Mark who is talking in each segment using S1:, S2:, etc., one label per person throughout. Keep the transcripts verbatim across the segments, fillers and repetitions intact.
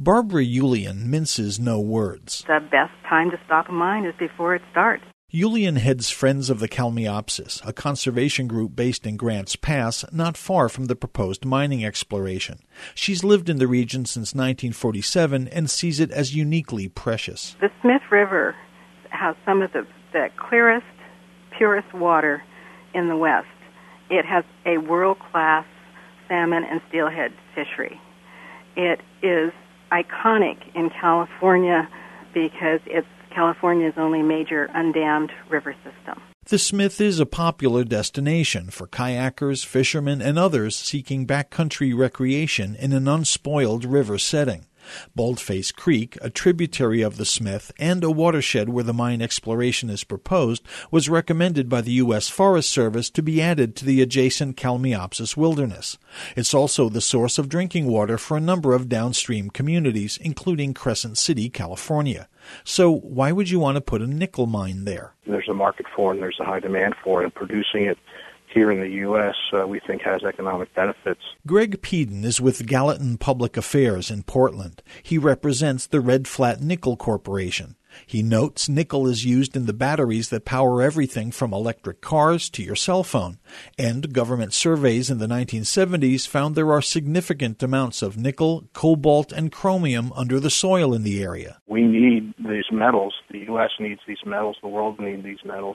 S1: Barbara Julian minces no words.
S2: The best time to stop a mine is before it starts.
S1: Julian heads Friends of the Kalmiopsis, a conservation group based in Grants Pass, not far from the proposed mining exploration. She's lived in the region since nineteen forty-seven and sees it as uniquely precious.
S2: The Smith River has some of the, the clearest, purest water in the West. It has a world-class salmon and steelhead fishery. It is iconic in California because it's California's only major undammed river system.
S1: The Smith is a popular destination for kayakers, fishermen, and others seeking backcountry recreation in an unspoiled river setting. Baldface Creek, a tributary of the Smith and a watershed where the mine exploration is proposed, was recommended by the U S Forest Service to be added to the adjacent Kalmiopsis wilderness. It's also the source of drinking water for a number of downstream communities, including Crescent City, California. So why would you want to put a nickel mine there?
S3: There's a market for it and there's a high demand for it, and producing it here in the U S, uh, we think, has economic benefits.
S1: Greg Peden is with Gallatin Public Affairs in Portland. He represents the Red Flat Nickel Corporation. He notes nickel is used in the batteries that power everything from electric cars to your cell phone, and government surveys in the nineteen seventies found there are significant amounts of nickel, cobalt, and chromium under the soil in the area.
S3: We need these metals. The U S needs these metals. The world needs these metals.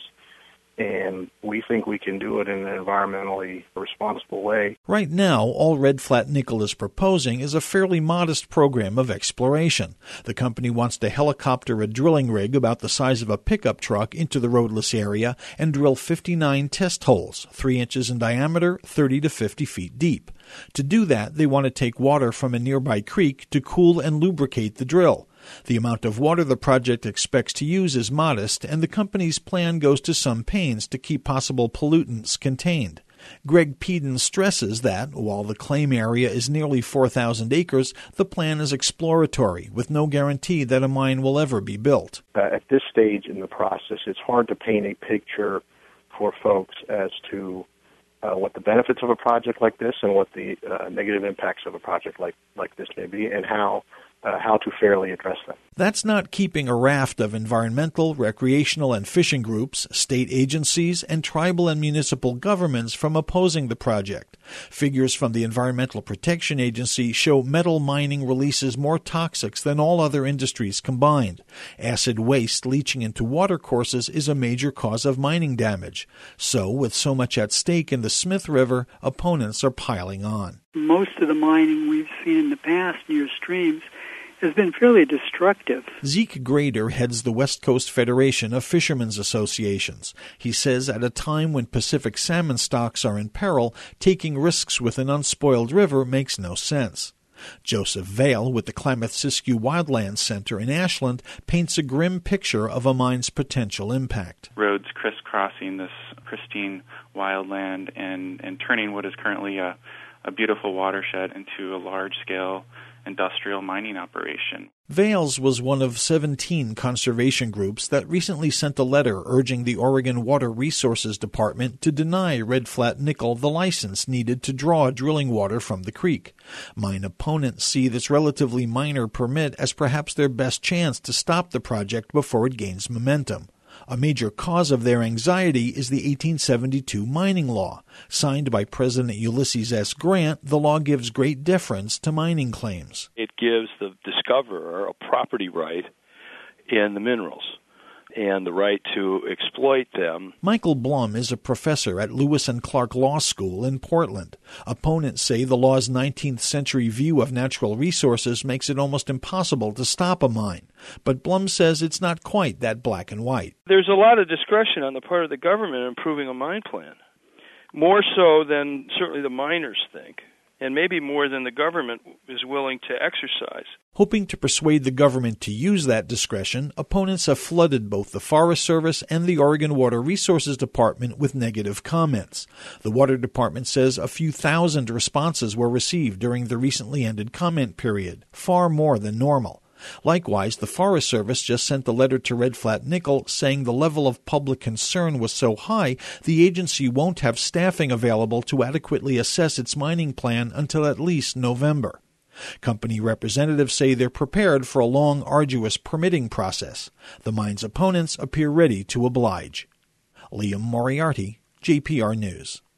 S3: And we think we can do it in an environmentally responsible way.
S1: Right now, all Red Flat Nickel is proposing is a fairly modest program of exploration. The company wants to helicopter a drilling rig about the size of a pickup truck into the roadless area and drill fifty-nine test holes, three inches in diameter, thirty to fifty feet deep. To do that, they want to take water from a nearby creek to cool and lubricate the drill. The amount of water the project expects to use is modest, and the company's plan goes to some pains to keep possible pollutants contained. Greg Peden stresses that, while the claim area is nearly four thousand acres, the plan is exploratory, with no guarantee that a mine will ever be built.
S3: Uh, at this stage in the process, it's hard to paint a picture for folks as to uh, what the benefits of a project like this and what the uh, negative impacts of a project like, like this may be, and how Uh, how to fairly address them.
S1: That's not keeping a raft of environmental, recreational, and fishing groups, state agencies, and tribal and municipal governments from opposing the project. Figures from the Environmental Protection Agency show metal mining releases more toxics than all other industries combined. Acid waste leaching into watercourses is a major cause of mining damage. So, with so much at stake in the Smith River, opponents are piling on.
S4: Most of the mining we've seen in the past near streams has been fairly destructive.
S1: Zeke Grader heads the West Coast Federation of Fishermen's Associations. He says at a time when Pacific salmon stocks are in peril, taking risks with an unspoiled river makes no sense. Joseph Vale with the Klamath-Siskiyou Wildlands Center in Ashland paints a grim picture of a mine's potential impact.
S5: Roads crisscrossing this pristine wildland and, and turning what is currently a, a beautiful watershed into a large-scale industrial mining operation.
S1: Vales was one of seventeen conservation groups that recently sent a letter urging the Oregon Water Resources Department to deny Red Flat Nickel the license needed to draw drilling water from the creek. Mine opponents see this relatively minor permit as perhaps their best chance to stop the project before it gains momentum. A major cause of their anxiety is the eighteen seventy-two mining law. Signed by President Ulysses S. Grant, the law gives great deference to mining claims.
S6: It gives the discoverer a property right in the minerals and the right to exploit them.
S1: Michael Blum is a professor at Lewis and Clark Law School in Portland. Opponents say the law's nineteenth century view of natural resources makes it almost impossible to stop a mine. But Blum says it's not quite that black and white.
S6: There's a lot of discretion on the part of the government in approving a mine plan, more so than certainly the miners think, and maybe more than the government is willing to exercise.
S1: Hoping to persuade the government to use that discretion, opponents have flooded both the Forest Service and the Oregon Water Resources Department with negative comments. The Water Department says a few thousand responses were received during the recently ended comment period, far more than normal. Likewise, the Forest Service just sent a letter to Red Flat Nickel saying the level of public concern was so high the agency won't have staffing available to adequately assess its mining plan until at least November. Company representatives say they're prepared for a long, arduous permitting process. The mine's opponents appear ready to oblige. Liam Moriarty, J P R News.